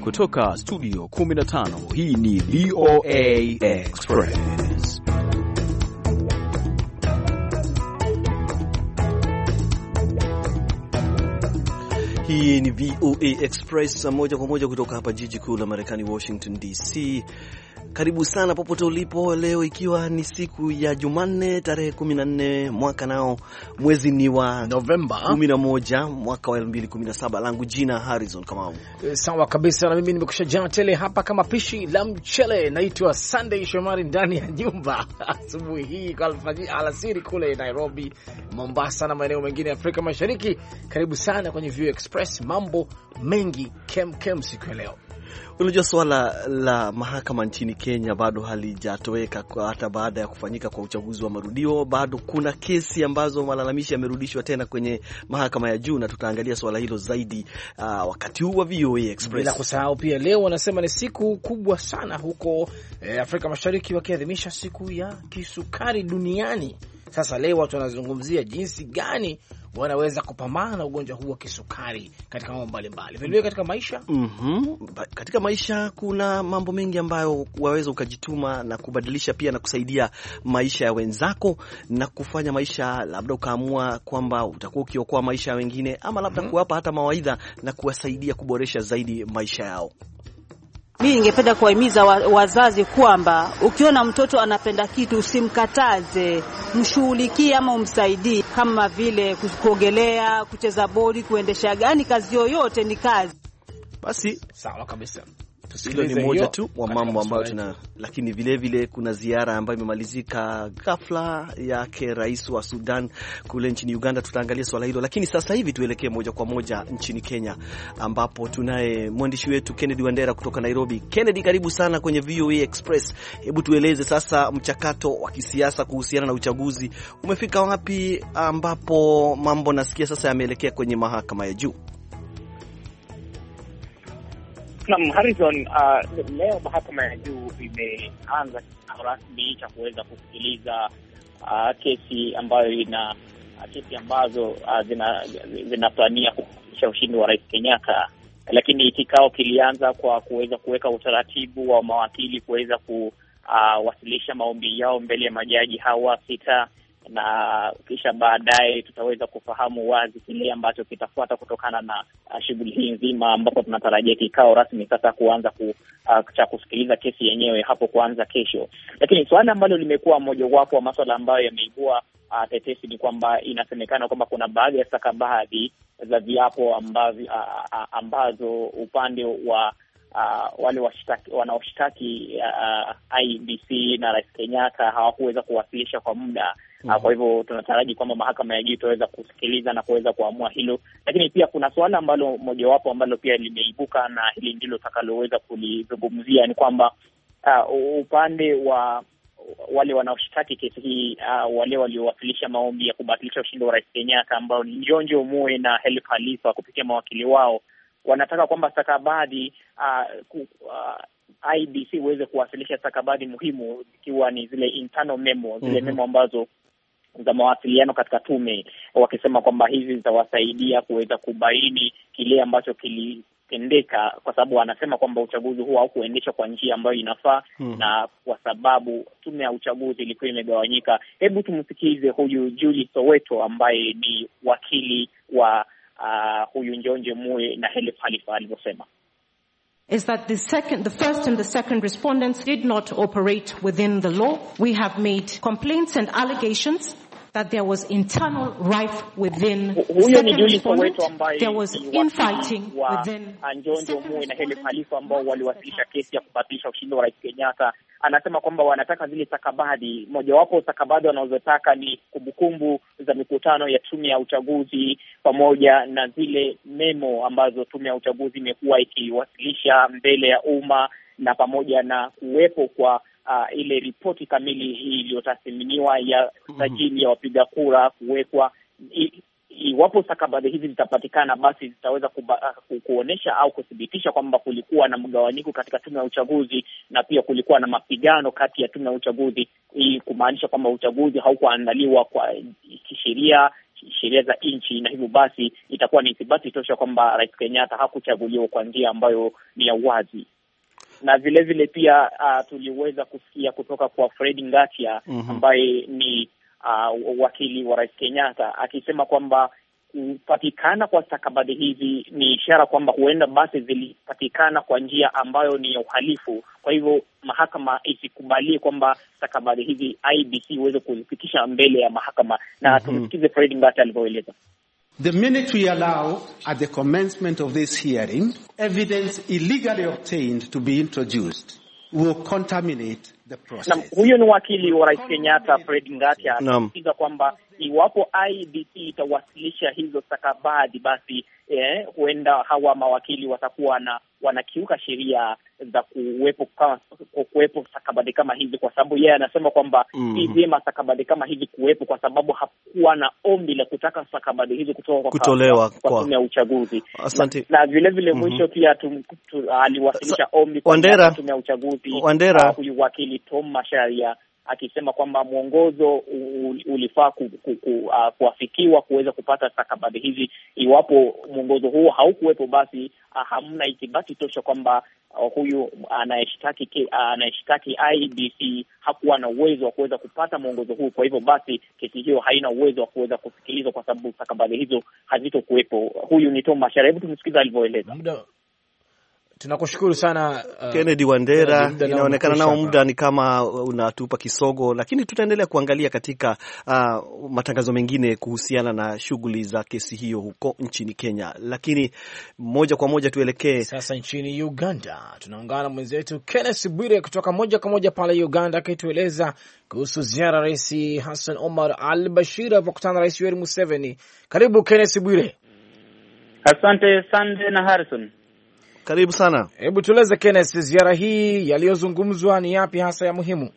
kutoka studio 15, hii ni VOA Express. Hii ni VOA Express moja kwa moja kutoka hapa jiji kuu la Marekani, Washington DC. Karibu sana popote ulipo leo, ikiwa ni siku ya Jumanne tarehe 14 mwaka nao mwezi ni wa Novemba 11 mwaka wa 2017. Langu jina Harrison Kamau. Sawa kabisa, na mimi nimekushajaa tele hapa kama pishi la mchele. Naitwa Sunday Shomari ndani ya nyumba asubuhi hii kwa alasiri kule Nairobi, Mombasa na maeneo mengine ya Afrika Mashariki. Karibu sana kwenye VOA Express, mambo mengi kem siku ya leo. Unajua swala la mahakama nchini Kenya bado halijatoweka hata baada ya kufanyika kwa uchaguzi wa marudio. Bado kuna kesi ambazo malalamishi yamerudishwa tena kwenye mahakama ya juu, na tutaangalia swala hilo zaidi wakati huu wa VOA Express. Bila kusahau pia leo wanasema ni siku kubwa sana huko Afrika Mashariki, wakiadhimisha siku ya kisukari duniani. Sasa leo watu wanazungumzia jinsi gani wanaweza kupambana na ugonjwa huu wa kisukari katika mambo mbalimbali. Vile katika maisha, katika maisha kuna mambo mengi ambayo waweza ukajituma na kubadilisha pia na kusaidia maisha ya wenzako na kufanya maisha, labda ukaamua kwamba utakuwa ukiokoa maisha ya wengine, ama labda kuwapa hata mawaidha na kuwasaidia kuboresha zaidi maisha yao. Mimi ningependa kuwahimiza wazazi kwamba ukiona mtoto anapenda kitu usimkataze, mshughulikie ama umsaidie, kama vile kuogelea, kucheza bodi, kuendesha gani, kazi yoyote ni kazi. Basi sawa kabisa. Hilo ni moja tu wa mambo ambayo lakini vile kuna ziara ambayo imemalizika ghafla yake rais wa Sudan kule nchini Uganda. Tutaangalia swala hilo, lakini sasa hivi tuelekee moja kwa moja nchini Kenya, ambapo tunaye mwandishi wetu Kennedy Wandera kutoka Nairobi. Kennedy, karibu sana kwenye VOA Express. Hebu tueleze sasa, mchakato wa kisiasa kuhusiana na uchaguzi umefika wapi, ambapo mambo nasikia sasa yameelekea kwenye mahakama ya juu? Naam, Harrison, leo mahakama ya juu imeanza rasmi cha kuweza kusikiliza kesi ambazo zinapania kuhakikisha ushindi wa Rais Kenyatta, lakini kikao kilianza kwa kuweza kuweka utaratibu wa mawakili kuweza kuwasilisha maombi yao mbele ya majaji hawa sita, na kisha baadaye tutaweza kufahamu wazi kile ambacho kitafuata kutokana na shughuli hii nzima, ambapo tunatarajia kikao rasmi sasa kuanza cha kusikiliza kesi yenyewe hapo kuanza kesho. Lakini swala ambalo limekuwa mojawapo wa masuala ambayo yameibua tetesi ni kwamba inasemekana kwamba kuna baadhi ya stakabadhi za viapo ambazo upande wa wale wanaoshtaki IEBC na Rais Kenyatta hawakuweza kuwasilisha kwa muda. Kwa hivyo tunataraji kwamba mahakama ya juu itaweza kusikiliza na kuweza kuamua hilo. Lakini pia kuna swala ambalo mojawapo ambalo pia limeibuka, na hili ndilo tutakaloweza kulizungumzia, ni kwamba upande wa wale wanaoshtaki kesi hii, wale waliowasilisha maombi ya kubatilisha ushindi wa Rais Kenyatta, ambao ni Njonjo Moe na Helif Khalifa kupitia mawakili wao, wanataka kwamba stakabadhi IEBC uweze kuwasilisha stakabadhi muhimu, ikiwa ni zile internal memo, zile memo ambazo za mawasiliano katika tume, wakisema kwamba hizi zitawasaidia kuweza kubaini kile ambacho kilitendeka, kwa sababu wanasema kwamba uchaguzi huu haukuendeshwa kwa njia ambayo inafaa, na kwa sababu tume ya uchaguzi ilikuwa imegawanyika. Hebu tumsikize huyu Julie Soweto ambaye ni wakili wa huyu Njonjo Moe na Helif Khalifa alivyosema. Is that the first and the second respondents did not operate within the law. We have made complaints and allegations that there was internal rife within the second respondent. There was infighting within Njonjo Moe na Helif Khalifa ambao waliwasilisha kesi ya kubatilisha ushindi wa Rais Kenyatta. Anasema kwamba wanataka zile stakabadhi. Mojawapo stakabadhi wanazotaka ni kumbukumbu za mikutano ya tume ya uchaguzi, pamoja na zile memo ambazo tume ya uchaguzi imekuwa ikiwasilisha mbele ya umma, na pamoja na kuwepo kwa ile ripoti kamili iliyotathminiwa ya sajili ya wapiga kura kuwekwa. Iwapo stakabadhi hizi zitapatikana, basi zitaweza kuonesha au kuthibitisha kwamba kulikuwa na mgawanyiko katika tume ya uchaguzi, na pia kulikuwa na mapigano kati ya tume ya uchaguzi, kumaanisha kwamba uchaguzi haukuandaliwa kwa kisheria, sheria za nchi, na hivyo basi itakuwa ni ithibati tosha kwamba Rais Kenyatta hakuchaguliwa kwa njia ambayo ni ya wazi. Na vile vile pia tuliweza kusikia kutoka kwa Fred Ngatia ambaye ni wakili wa Rais Kenyatta akisema kwamba kupatikana kwa stakabadhi hizi ni ishara kwamba huenda basi zilipatikana kwa njia ambayo ni ya uhalifu. Kwa hivyo mahakama isikubalie kwamba stakabadhi hizi IEBC iweze kuzifikisha mbele ya mahakama. Na tumsikize Fred Ngatia alivyoeleza. The minute we allow at the commencement of this hearing evidence illegally obtained to be introduced will contaminate the process. Na huyo ni wakili wa Rais Kenyatta Fred Ngatia akisisitiza kwamba iwapo IEBC itawasilisha hizo stakabadhi basi huenda hawa mawakili watakuwa wanakiuka sheria za kuwepo stakabadhi kama hizi, kwa sababu yeye anasema kwamba si vyema stakabadhi kama hizi kuwepo kwa sababu hakuwa na ombi la kutaka stakabadhi hizi kutolewa kwa tume ya uchaguzi. Asante. Na vile vile mwisho pia aliwasilisha ombi kwa tume ya uchaguzi huyu wakili Tom Macharia akisema kwamba mwongozo ulifaa kuafikiwa kuweza kupata stakabadhi hizi. Iwapo mwongozo huo haukuwepo basi hamna ithibati tosha kwamba huyu anayeshtaki IEBC hakuwa na uwezo wa kuweza kupata mwongozo huu. Kwa hivyo basi kesi hiyo haina uwezo wa kuweza kusikilizwa kwa sababu stakabadhi hizo hazitokuwepo. Huyu ni Tom Macharia, hebu tumsikize alivyoeleza. Tunakushukuru sana Kennedy Wandera. Inaonekana nao muda ni kama unatupa kisogo, lakini tutaendelea kuangalia katika matangazo mengine kuhusiana na shughuli za kesi hiyo huko nchini Kenya. Lakini moja kwa moja tuelekee sasa nchini Uganda. Tunaungana na mwenzetu Kenneth Bwire kutoka moja kwa moja pale Uganda akitueleza kuhusu ziara Rais Hassan Omar al-Bashir alipokutana na Rais Yoweri Museveni. Karibu Kenneth Bwire. Asante Sande na Harrison. Karibu sana. Hebu tueleze Kenneth, ziara hii yaliyozungumzwa ni yapi hasa ya muhimu?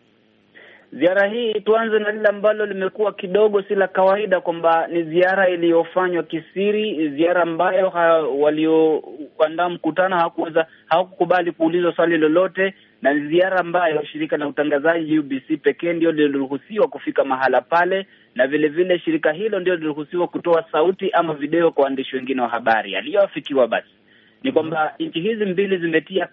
Ziara hii tuanze na lile ambalo limekuwa kidogo si la kawaida, kwamba ni ziara iliyofanywa kisiri, ziara ambayo walioandaa mkutano hawakukubali kuulizwa swali lolote, na ziara ambayo shirika la utangazaji UBC pekee ndio liliruhusiwa kufika mahala pale, na vile vile shirika hilo ndio liliruhusiwa kutoa sauti ama video kwa waandishi wengine wa habari. Aliyoafikiwa basi ni kwamba nchi hizi mbili zimetia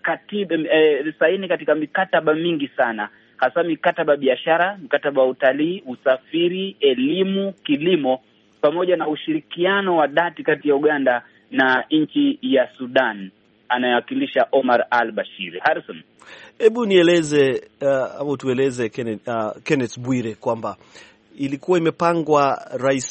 saini katika mikataba mingi sana, hasa mikataba biashara, mkataba wa utalii, usafiri, elimu, kilimo, pamoja na ushirikiano wa dhati kati ya Uganda na nchi ya Sudan anayewakilisha Omar al-Bashir. Harrison, hebu nieleze au tueleze Kenneth Bwire kwamba ilikuwa imepangwa Rais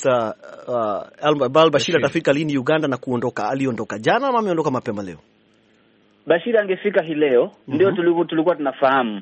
al-Bashir atafika lini Uganda na kuondoka? Aliondoka jana ama ameondoka mapema leo? Bashir angefika hii leo, ndio tulikuwa tunafahamu.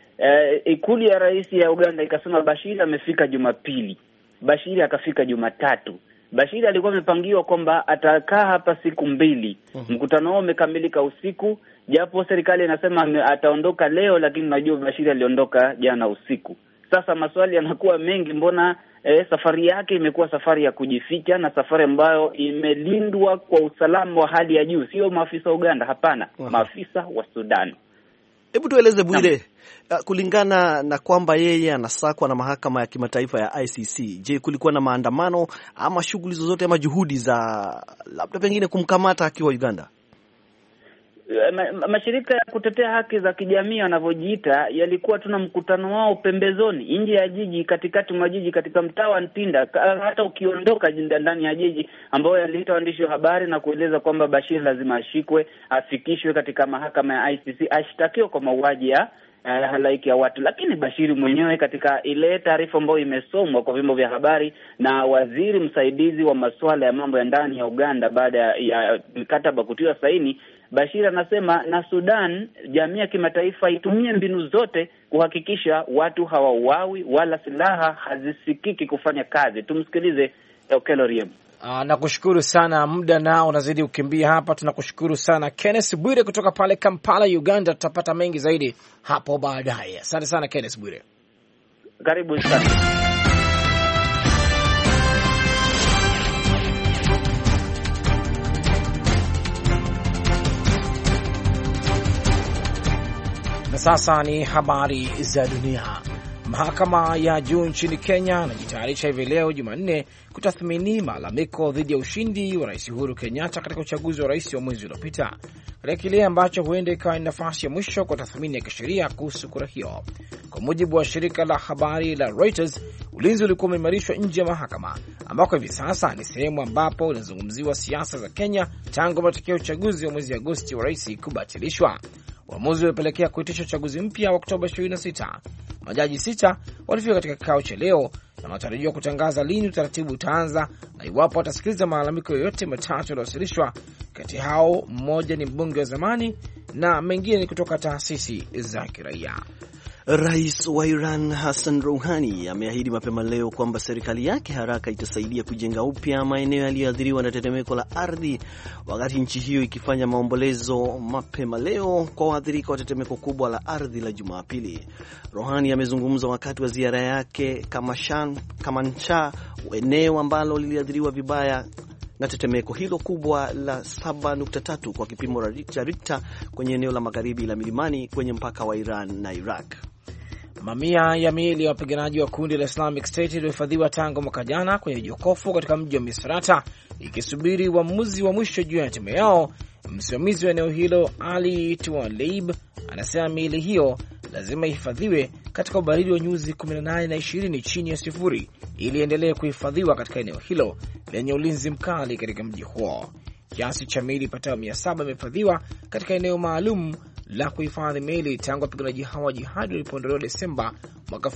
Ikulu ya rais ya Uganda ikasema Bashir amefika Jumapili. Bashir akafika Jumatatu. Bashir alikuwa amepangiwa kwamba atakaa hapa siku mbili. Mkutano wao umekamilika usiku, japo serikali inasema ataondoka leo, lakini najua Bashir aliondoka jana usiku. Sasa maswali yanakuwa mengi, mbona safari yake imekuwa safari ya kujificha na safari ambayo imelindwa kwa usalama wa hali ya juu, sio maafisa wa Uganda, hapana, maafisa wa Sudan. Hebu tueleze Bwire, kulingana na kwamba yeye anasakwa na mahakama ya kimataifa ya ICC, je, kulikuwa na maandamano ama shughuli zozote ama juhudi za labda pengine kumkamata akiwa Uganda? Mashirika ya kutetea haki za kijamii wanavyojiita yalikuwa tuna mkutano wao pembezoni, nje ya jiji, katikati mwa jiji, katika mtaa wa Ntinda. Hata ukiondoka ndani ya jiji, ambao yaliita waandishi wa habari na kueleza kwamba Bashir lazima ashikwe, afikishwe katika mahakama ya ICC, ashtakiwe kwa mauaji ya halaiki ya watu. Lakini Bashir mwenyewe katika ile taarifa ambayo imesomwa kwa vyombo vya habari na waziri msaidizi wa masuala ya mambo ya ndani ya Uganda baada ya mkataba kutiwa saini, Bashir anasema na Sudan, jamii ya kimataifa itumie mbinu zote kuhakikisha watu hawauawi wala silaha hazisikiki kufanya kazi. Tumsikilize Okello Riem. Nakushukuru sana, muda nao unazidi kukimbia hapa. Tunakushukuru sana Kenneth Bwire kutoka pale Kampala, Uganda. Tutapata mengi zaidi hapo baadaye. Asante sana Kenneth Bwire. Karibu sana. Na sasa ni habari za dunia. Mahakama ya juu nchini Kenya inajitayarisha hivi leo Jumanne kutathmini malalamiko dhidi ya ushindi wa Rais Uhuru Kenyatta katika uchaguzi wa rais wa mwezi uliopita, katika kile ambacho huenda ikawa ni nafasi ya mwisho kwa tathmini ya kisheria kuhusu kura hiyo. Kwa mujibu wa shirika la habari la Reuters, ulinzi ulikuwa umeimarishwa nje ya mahakama, ambako hivi sasa ni sehemu ambapo inazungumziwa siasa za Kenya tangu matokeo ya uchaguzi wa mwezi Agosti wa rais kubatilishwa. Uamuzi ulipelekea kuitisha uchaguzi mpya wa Oktoba 26. Majaji 6 walifika katika kikao cha leo na wanatarajiwa kutangaza lini utaratibu utaanza na iwapo watasikiliza malalamiko yoyote matatu yaliyowasilishwa. Kati hao mmoja ni mbunge wa zamani na mengine ni kutoka taasisi za kiraia. Rais wa Iran Hassan Rouhani ameahidi mapema leo kwamba serikali yake haraka itasaidia kujenga upya maeneo yaliyoathiriwa na tetemeko la ardhi, wakati nchi hiyo ikifanya maombolezo mapema leo kwa waathirika wa tetemeko kubwa la ardhi la Jumapili. Rouhani amezungumza wakati wa ziara yake Kamansha, eneo ambalo liliathiriwa vibaya na tetemeko hilo kubwa la 7.3 kwa kipimo cha Richter kwenye eneo la magharibi la milimani kwenye mpaka wa Iran na Iraq. Mamia ya miili ya wapiganaji wa kundi la Islamic State iliyohifadhiwa tangu mwaka jana kwenye jokofu katika mji wa Misrata ikisubiri uamuzi wa mwisho juu ya hatima yao. Msimamizi wa eneo hilo Ali Tualeib anasema miili hiyo lazima ihifadhiwe katika ubaridi wa nyuzi 18 na 20 chini ya sifuri ili endelee kuhifadhiwa katika eneo hilo lenye ulinzi mkali katika mji huo. Kiasi cha miili patao 700 imehifadhiwa katika eneo maalum la kuhifadhi miili tangu wapiganaji hawa jihadi walipoondolewa Desemba mwaka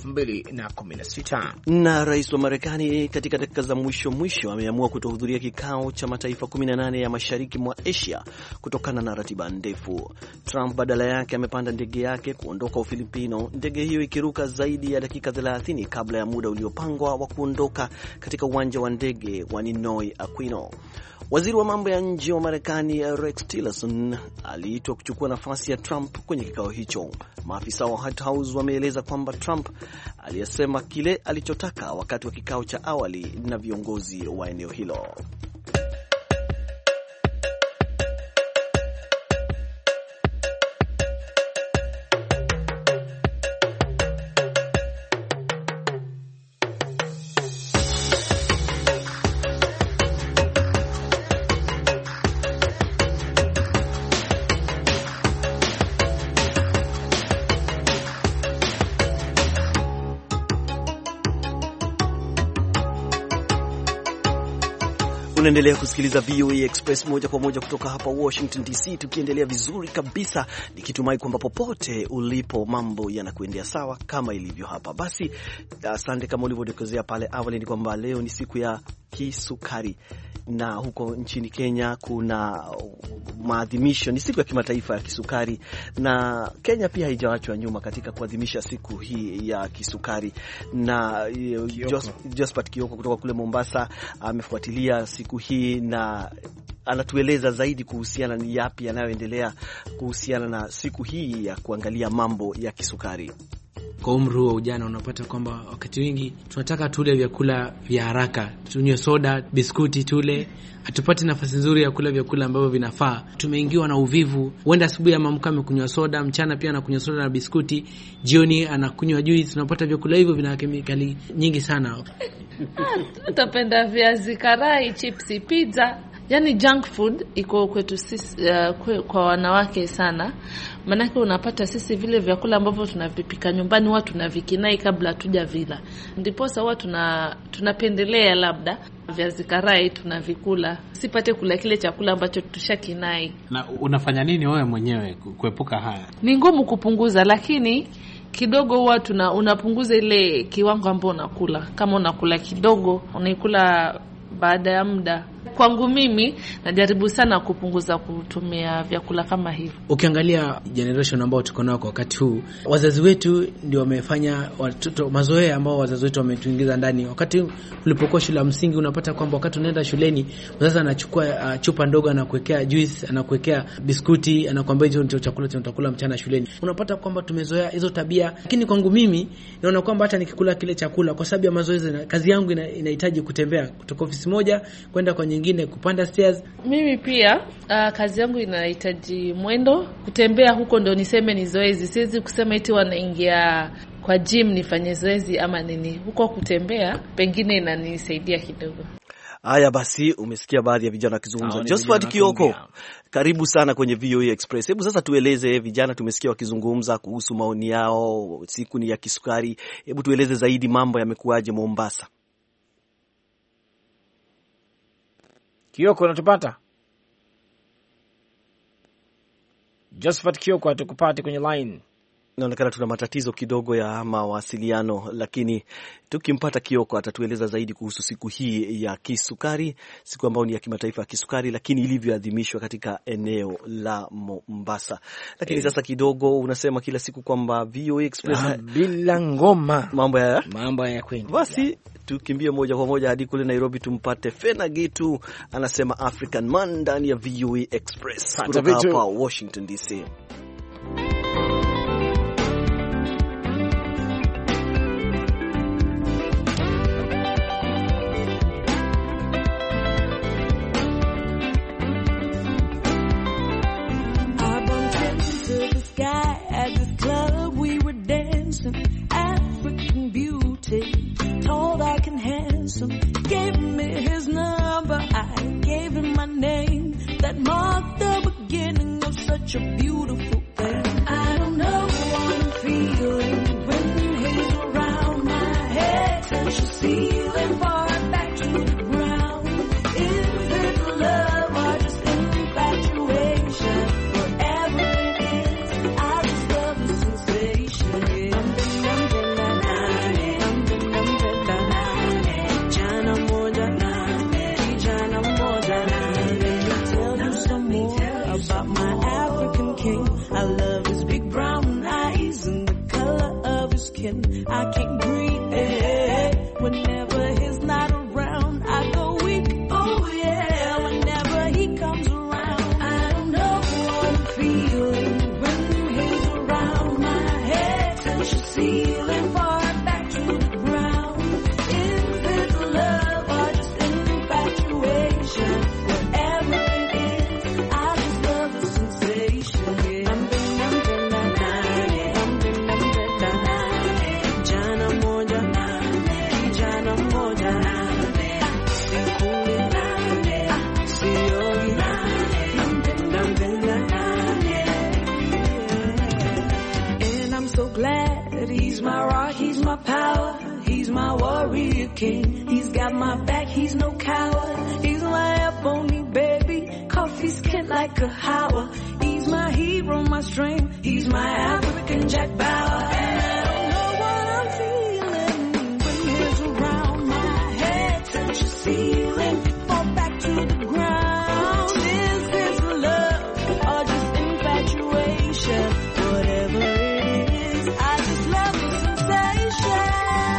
2016. Na rais wa Marekani katika dakika za mwisho ameamua kutohudhuria kikao cha mataifa 18 ya mashariki mwa Asia kutokana na ratiba ndefu. Trump badala yake amepanda ndege yake kuondoka Ufilipino, ndege hiyo ikiruka zaidi ya dakika 30 kabla ya muda uliopangwa wa kuondoka katika uwanja wa ndege wa Ninoy Aquino. Waziri wa mambo ya nje wa Marekani Rex Tillerson aliitwa kuchukua nafasi ya Trump kwenye kikao hicho. Maafisa wa White House wameeleza kwamba Trump aliyesema kile alichotaka wakati wa kikao cha awali na viongozi wa eneo hilo. Unaendelea kusikiliza VOA Express moja kwa moja kutoka hapa Washington DC, tukiendelea vizuri kabisa, nikitumai kwamba popote ulipo mambo yanakuendea sawa kama ilivyo hapa. Basi asante, kama ulivyodokezea pale awali ni kwamba leo ni siku ya kisukari, na huko nchini Kenya kuna maadhimisho, ni siku ya kimataifa ya kisukari, na Kenya pia haijaachwa nyuma katika kuadhimisha siku hii ya kisukari. Na Josephat Kioko kutoka kule Mombasa amefuatilia siku hii na anatueleza zaidi kuhusiana ni yapi yanayoendelea kuhusiana na siku hii ya kuangalia mambo ya kisukari. Kwa umri wa ujana unapata kwamba wakati wingi tunataka tule vyakula vya haraka, tunywe soda, biskuti tule, hatupati nafasi nzuri ya kula vyakula ambavyo vinafaa. Tumeingiwa na uvivu. Huenda asubuhi amamka amekunywa soda, mchana pia anakunywa soda na biskuti, jioni anakunywa juice. Tunapata vyakula hivyo vina kemikali nyingi sana. Tutapenda viazi karai, chipsi, pizza. Yani junk food iko kwetu sisi, kwa wanawake sana. Manake unapata sisi vile vyakula ambavyo tunavipika nyumbani huwa tunavikinai kabla hatuja vila. Ndipo sawa tunapendelea labda viazi karai tunavikula, sipate kula kile chakula ambacho tushakinai. Na unafanya nini wewe mwenyewe kuepuka haya? Ni ngumu kupunguza, lakini kidogo huwa unapunguza ile kiwango ambacho unakula. Kama unakula kidogo, unaikula baada ya muda. Kwangu mimi najaribu sana kupunguza kutumia vyakula kama hivi. Ukiangalia generation ambao tuko nao kwa wakati huu, wazazi wetu ndio wamefanya watoto mazoea ambao wazazi wetu wametuingiza ndani. Wakati ulipokuwa shule ya msingi unapata kwamba wakati unaenda shuleni mzazi anachukua chupa ndogo anakuwekea juice, anakuwekea biskuti, anakuambia hizo ndio chakula tutakula mchana shuleni. Unapata kwamba tumezoea hizo tabia. Lakini kwangu mimi naona kwamba hata nikikula kile chakula kwa sababu ya mazoezi, kazi yangu inahitaji kutembea kutoka ofisi moja kwenda kwa nyingine, kupanda stairs. Mimi pia kazi yangu inahitaji mwendo, kutembea huko ndio niseme ni zoezi. Siwezi kusema eti wanaingia kwa gym nifanye zoezi ama nini. Huko kutembea pengine inanisaidia kidogo. Haya basi, umesikia baadhi ya vijana wakizungumza. Josephat Kioko, karibu sana kwenye VOA Express. Hebu sasa tueleze, vijana tumesikia wakizungumza kuhusu maoni yao, siku ni ya kisukari. Hebu tueleze zaidi, mambo yamekuaje Mombasa? Kioko, unatupata? Josephat Kioko, hatukupati kwenye line. Inaonekana tuna matatizo kidogo ya mawasiliano, lakini tukimpata Kioko atatueleza zaidi kuhusu siku hii ya kisukari, siku ambayo ni ya kimataifa ya kisukari, lakini ilivyoadhimishwa katika eneo la Mombasa. Lakini sasa kidogo unasema kila siku kwamba VOA Express bila ngoma mambo ya kwenda. Basi tukimbie moja kwa moja hadi kule Nairobi tumpate Fena Gitu, anasema African Man ndani ya VOA Express kutoka hapa Washington DC. Gave me his number, I gave him my name. That marked the beginning of such a beautiful thing. I don't know what I'm feeling when he's around. My head touches the ceiling, far back to the ground. Is it love or just infatuation? Whatever it is, I just love the sensation. About my African king, I love his big brown eyes and the color of his skin. I can't breathe whenever he's not around. I go weak, oh yeah, whenever he comes around. I don't know what I'm feeling when he's around. My head touches the ceiling, far back to the ground. Is it love or just infatuation? Whatever it is, I just love the sensation. And I'm so glad he's my rock, he's my power, he's my warrior king. He's got my back, he's no coward. He's my ebony baby, coffee skin like a Howard. He's my hero, my strength, he's my African Jack Bauer. And I don't know what I'm feeling when he's around. My head touches the ceiling, fall back to the ground. Is this love or just infatuation? Whatever it is, I just love the sensation.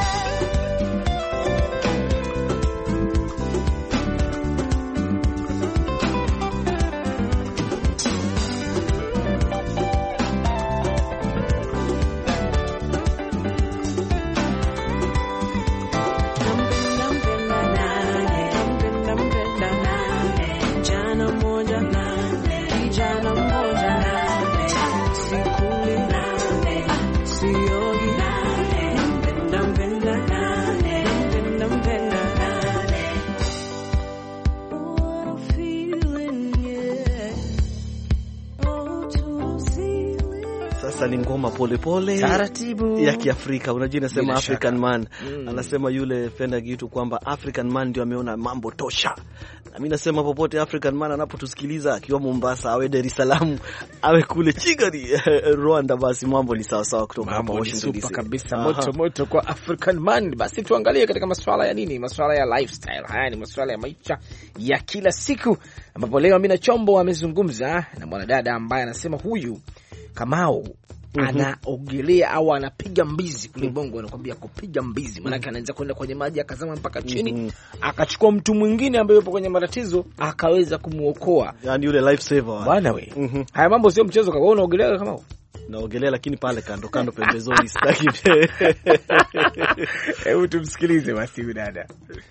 Ni ngoma pole pole taratibu ya Kiafrika. Unajua inasema African Man. Anasema yule Fena Gitu kwamba African Man ndio ameona mambo tosha. Na mimi nasema popote African Man anapotusikiliza, akiwa Mombasa, awe Dar es Salaam, awe kule Kigali, Rwanda, basi mambo ni sawa sawa kutoka hapa Washington DC. Kabisa moto moto kwa African Man. Basi tuangalie katika masuala ya nini? Masuala ya lifestyle. Haya ni masuala ya maisha ya kila siku, ambapo leo Amina Chombo amezungumza na mwanadada ambaye anasema huyu Kamau anaogelea au anapiga mbizi kule Bongo, anakuambia kupiga mbizi maana anaanza kwenda kwenye maji akazama mpaka chini, akachukua mtu mwingine ambaye yupo kwenye matatizo akaweza kumuokoa, yani yule life saver bwana we. Haya mambo sio mchezo. Kama unaogelea kama naogelea, lakini pale kando kando pembezoni sitaki. Hebu tumsikilize basi dada.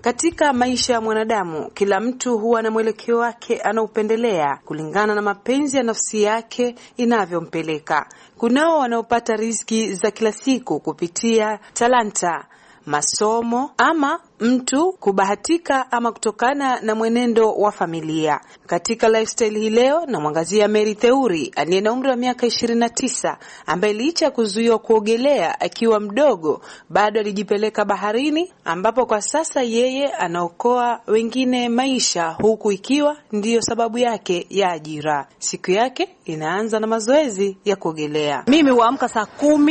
Katika maisha ya mwanadamu, kila mtu huwa na mwelekeo wake anaupendelea kulingana na mapenzi ya nafsi yake inavyompeleka. Kunao wanaopata riziki za kila siku kupitia talanta, masomo ama mtu kubahatika ama kutokana na mwenendo wa familia. Katika lifestyle hii leo na mwangazia Mary Theuri aliye na umri wa miaka 29 ambaye licha ya kuzuiwa kuogelea akiwa mdogo bado alijipeleka baharini, ambapo kwa sasa yeye anaokoa wengine maisha, huku ikiwa ndiyo sababu yake ya ajira. Siku yake inaanza na mazoezi ya kuogelea. Mimi huamka saa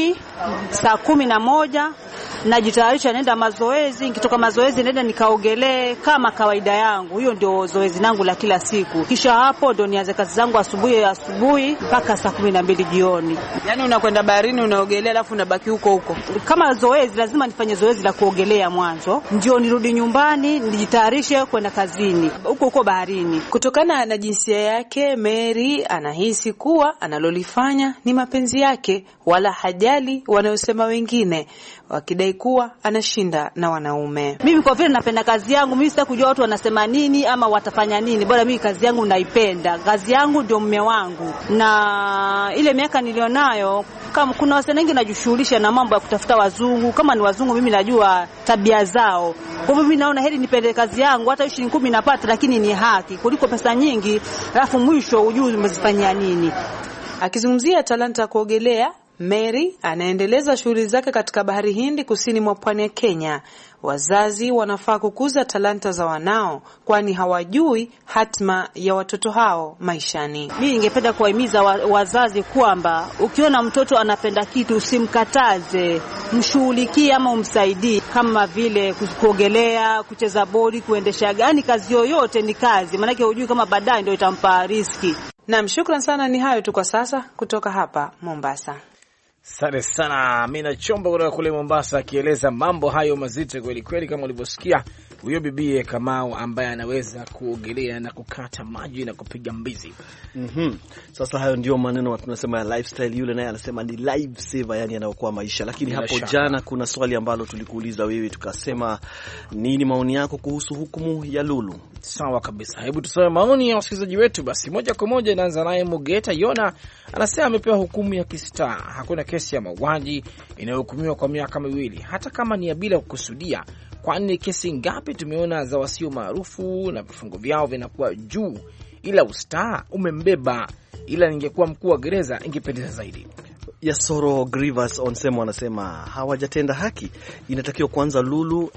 11 najitayarisha naenda mazoezi, nikitoka mazoezi naenda nikaogelee kama kawaida yangu. Hiyo ndio zoezi langu la kila siku. Kisha hapo ndio nianze kazi zangu asubuhi mpaka saa 12 jioni. Yaani unakwenda baharini unaogelea alafu unabaki huko. Kama zoezi lazima nifanye zoezi la kuogelea mwanzo, ndio nirudi nyumbani nijitayarishe kwenda kazini huko baharini. Kutokana na jinsia yake, Mary anahisi kuwa analolifanya ni mapenzi yake, wala hajali wanayosema wengine, wakidai kuwa anashinda na wanaume. Mimi kwa vile napenda kazi yangu, mimi sitaki kujua watu wanasema nini ama watafanya nini. Bora mimi kazi yangu naipenda. Kazi yangu ndio mume wangu. Na ile miaka nilionayo, kama kuna watu wengi najishughulisha na mambo ya kutafuta wazungu, kama ni wazungu mimi najua tabia zao. Kwa hivyo mimi naona heri nipende kazi yangu, hata shilingi 10 napata lakini ni haki kuliko pesa nyingi alafu mwisho hujui umezifanyia nini. Akizungumzia talanta ya kuogelea, Mary anaendeleza shughuli zake katika Bahari Hindi kusini mwa pwani ya Kenya. Wazazi wanafaa kukuza talanta za wanao, kwani hawajui hatma ya watoto hao maishani. Mimi ningependa kuwahimiza wazazi kwamba ukiona mtoto anapenda kitu usimkataze, mshughulikie ama umsaidie, kama vile kuogelea, kucheza bodi, kuendesha gari. Kazi yoyote ni kazi, maana yake hujui kama baadaye ndio itampa riziki. Naam, shukrani sana. Ni hayo tu kwa sasa kutoka hapa Mombasa. Asante sana Amina Chombo kutoka kule Mombasa akieleza mambo hayo mazito kweli kweli, kama ulivyosikia huyo bibie Kamau ambaye anaweza kuogelea na kukata maji na kupiga mbizi. Sasa hayo ndio maneno tunasema ya lifestyle. Yule naye anasema ni life saver, yani anaokoa maisha. Lakini hapo jana kuna swali ambalo tulikuuliza wewe, tukasema nini maoni yako kuhusu hukumu ya Lulu? Sawa kabisa, hebu tusome maoni ya wasikilizaji wetu. Basi moja kwa moja inaanza naye Mugeta Yona, anasema amepewa hukumu ya kistaa. Hakuna kesi ya mauaji inayohukumiwa kwa miaka 2 hata kama ni ya bila kukusudia, kwani kesi ngapi tumeona za wasio maarufu na vifungo vyao vinakuwa juu, ila ustaa umembeba. Ila ningekuwa mkuu wa gereza ingependeza zaidi. Yasoro Grievous Onsemo anasema hawajatenda haki, inatakiwa kwanza Lulu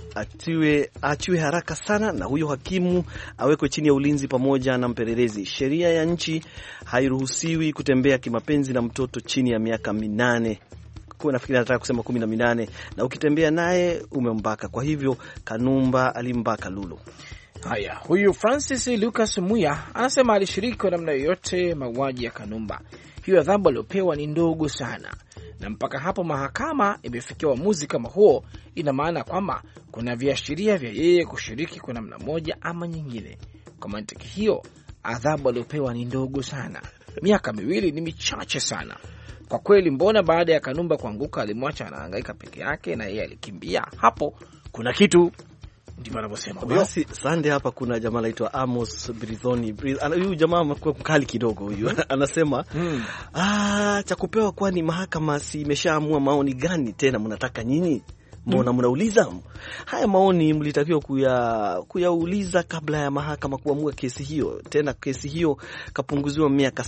atiwe haraka sana, na huyo hakimu awekwe chini ya ulinzi pamoja na mpelelezi. Sheria ya nchi hairuhusiwi kutembea kimapenzi na mtoto chini ya miaka 8. Nafikiri nataka kusema 18, na ukitembea naye umembaka. Kwa hivyo Kanumba alimbaka Lulu. Haya, huyu Francis Lucas Muya anasema alishiriki kwa namna yoyote mauaji ya Kanumba. Hiyo adhabu aliyopewa ni ndogo sana, na mpaka hapo mahakama imefikia uamuzi kama huo, ina maana kwamba kuna viashiria vya yeye kushiriki kwa namna moja ama nyingine. Kwa mantiki hiyo, adhabu aliyopewa ni ndogo sana. Miaka 2 ni michache sana. Kwa kweli, mbona baada ya Kanumba kuanguka alimwacha anahangaika peke yake na yeye alikimbia? Hapo kuna kitu, ndivyo anavyosema huyo. Basi Sunday hapa kuna jamaa anaitwa Amos Brithoni. Huyu jamaa amekuwa mkali kidogo huyu. Anasema cha kupewa, kwani mahakama si imeshaamua? Maoni gani tena mnataka nyinyi? Mbona mnauliza? Haya maoni mlitakiwa kuyauliza kabla ya mahakama kuamua kesi hiyo. Tena kesi hiyo kapunguziwa miaka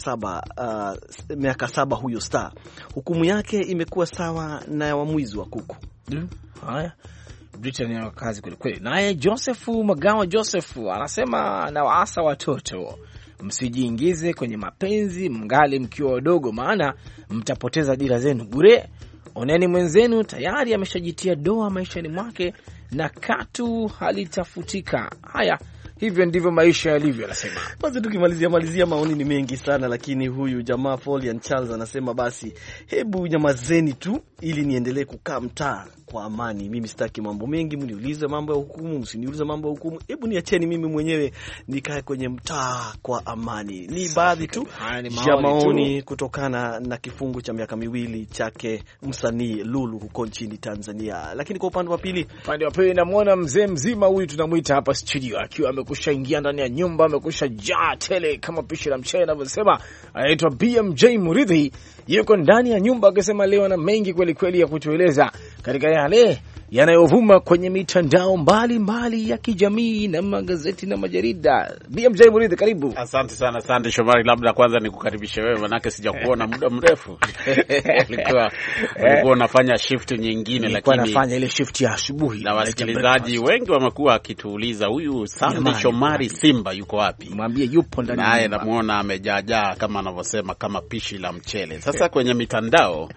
7 huyo star. Hukumu yake imekuwa sawa na ya mwizi wa kuku. Haya, Britain ya kazi kweli kweli. Naye Joseph Magawa anasema na waasa watoto, msijiingize kwenye mapenzi mngali mkiwa wadogo, maana mtapoteza dira zenu bure. Oneni mwenzenu tayari ameshajitia doa maishani mwake na katu halitafutika. Haya, hivyo ndivyo maisha yalivyo, anasema. Basi tukimalizia maoni ni mengi sana, lakini huyu jamaa Folian Charles anasema basi hebu nyamazeni tu ili niendelee kukaa mtaa kwa amani. Mimi sitaki mambo mengi, mniulize mambo ya hukumu, msiniulize mambo ya hukumu. Hebu niacheni mimi mwenyewe nikae kwenye mtaa kwa amani. Ni baadhi tu ya maoni kutokana na kifungu cha miaka 2 chake msanii Lulu huko nchini Tanzania. Lakini kwa upande wa pili namuona mzee mzima huyu tunamuita hapa studio akiwa amekusha ingia ndani ya nyumba, amekusha jaa tele kama pishi la mchele anavyosema. Anaitwa BMJ Muridhi, yuko ndani ya nyumba akisema leo na mengi kweli kweli ya kutueleza katika yale yanayovuma kwenye mitandao mbalimbali ya kijamii na magazeti na majarida. BMJ Muridhi, karibu. Asante sana, asante Shomari. Labda kwanza nikukaribishe wewe, manake sijakuona muda mrefu. Ulikuwa unafanya shift nyingine, lakini nafanya ile shift ya asubuhi. Na wasikilizaji wengi wamekuwa akituuliza huyu Sandy Shomari Simba yuko wapi? Mwambie yupo ndani. Naye namuona amejaajaa kama anavyosema kama pishi la mchele. Sasa kwenye mitandao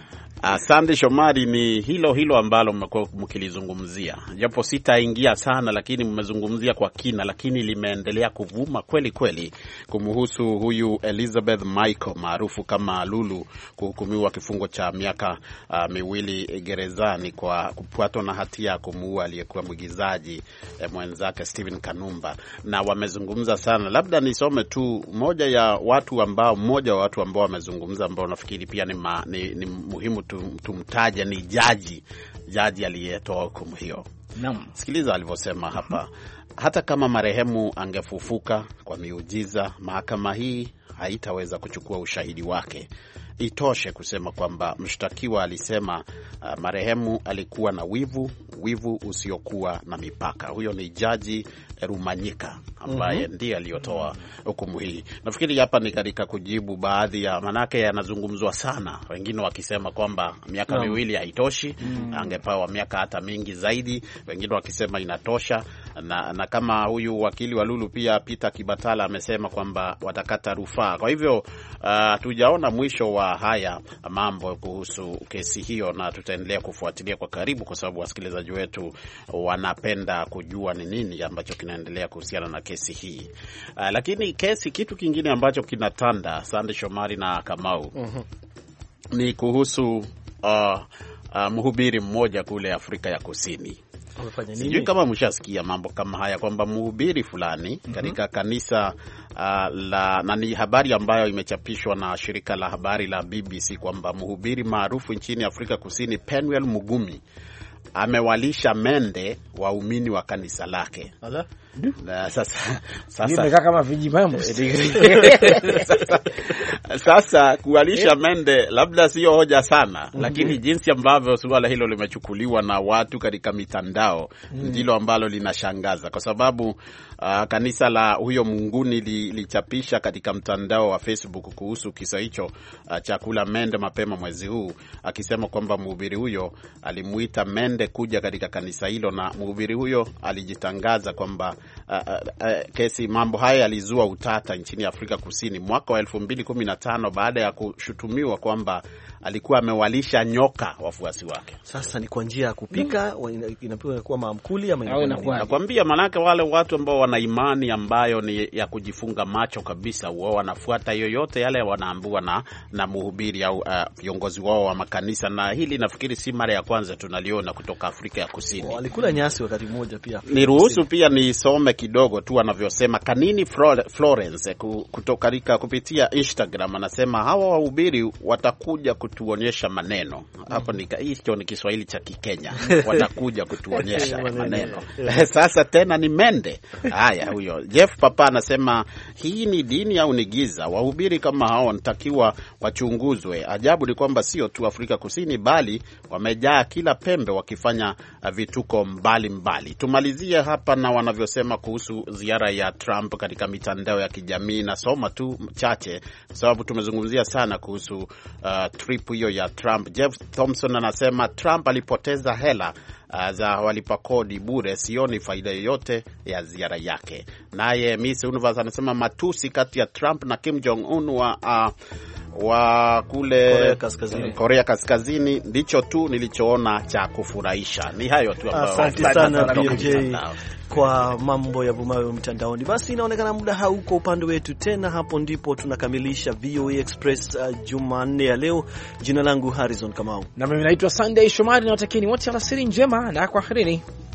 Sandy Shomari, ni hilo ambalo mmekuwa mkilizungumzia, japo sitaingia sana, lakini mmezungumzia kwa kina, lakini limeendelea kuvuma kweli kweli kumhusu huyu Elizabeth Michael maarufu kama Lulu kuhukumiwa kifungo cha miaka 2 gerezani kwa kupatwa na hatia ya kumuua aliyekuwa mwigizaji mwenzake Steven Kanumba. Na wamezungumza sana, labda nisome tu mmoja wa watu ambao wamezungumza, ambao nafikiri pia ni muhimu tumtaje, ni jaji aliyetoa hukumu hiyo. Naam. Sikiliza alivyosema hapa. Hata kama marehemu angefufuka kwa miujiza, mahakama hii haitaweza kuchukua ushahidi wake. Itoshe kusema kwamba mshtakiwa alisema marehemu alikuwa na wivu usiokuwa na mipaka. Huyo ni Jaji Rumanyika ambaye ndiye aliyotoa hukumu hii. Nafikiri hapa ni katika kujibu baadhi ya, manake yanazungumzwa sana, wengine wakisema kwamba miaka 2 haitoshi, angepewa miaka hata mingi zaidi, wengine wakisema inatosha, na kama huyu wakili wa Lulu pia Peter Kibatala amesema kwamba watakata rufaa. Kwa hivyo tujaona mwisho wa haya mambo kuhusu kesi hiyo, na tutaendelea kufuatilia kwa karibu kwa sababu wasikilizaji wetu wanapenda kujua ni nini ambacho kinaendelea kuhusiana na kesi hii. Lakini kitu kingine ambacho kinatanda, Sandy Shomari na Kamau, ni kuhusu mhubiri mmoja kule Afrika ya Kusini. Sijui kama mshasikia mambo kama haya, kwamba mhubiri fulani katika kanisa na ni habari ambayo imechapishwa na shirika la habari la BBC, kwamba mhubiri maarufu nchini Afrika Kusini Penuel Mugumi amewalisha mende waumini wa kanisa lake. Na sasa kama vijimambo. Sasa kuwalisha mende labda sio hoja sana, lakini jinsi ambavyo suala hilo limechukuliwa na watu katika mitandao ndilo ambalo linashangaza, kwa sababu kanisa la huyo munguni lichapisha katika mtandao wa Facebook kuhusu kisa hicho cha kula mende mapema mwezi huu, akisema kwamba mhubiri huyo alimuita mende kuja katika kanisa hilo, na mhubiri huyo alijitangaza kwamba mambo haya yalizua utata nchini Afrika Kusini mwaka wa 2015 baada ya kushutumiwa kwamba alikuwa amewalisha nyoka wafuasi wake. Sasa ni kwa njia ya kupika, inapewa kuwa maamkuli ama inakuwa? Nakwambia, manake wale watu ambao wana imani ambayo ni ya kujifunga macho kabisa, wao wanafuata yoyote yale wanaambiwa na mhubiri au viongozi wao wa makanisa, na hili nafikiri si mara ya kwanza tunaliona kutoka Afrika ya Kusini. Walikula nyasi wakati mmoja pia. Niruhusu pia nisome kidogo tu anavyosema Kanini Florence kupitia Instagram. Anasema hawa wahubiri watakuja kutuonyesha maneno. Hapo hicho ni Kiswahili cha Kikenya. Watakuja kutuonyesha maneno. Sasa tena ni mende. Haya, huyo Jeff Papa anasema hii ni dini au ni giza? Wahubiri kama hao wanatakiwa wachunguzwe. Ajabu ni kwamba sio tu Afrika Kusini bali wamejaa kila pembe wakifanya vituko mbali. Tumalizie hapa na wanavyosema kuhusu ziara ya Trump katika mitandao ya kijamii. Nasoma tu chache sababu tumezungumzia sana kuhusu trip hiyo ya Trump. Jeff Thompson anasema Trump alipoteza hela za walipa kodi bure, sioni faida yoyote ya ziara yake. Naye Miss Universe anasema matusi kati ya Trump na Kim Jong Un wa kule Korea Kaskazini. Ndicho tu nilichoona cha kufurahisha. Ni hayo tu ambayo. Asante sana BMJ kwa mambo ya vumayo mtandaoni. Basi inaonekana muda hauko upande wetu tena. Hapo ndipo tunakamilisha VOA Express Jumanne ya leo. Jina langu Harrison Kamau. Na mimi naitwa Sunday Shomari, na watakieni wote alasiri njema na kwaherini.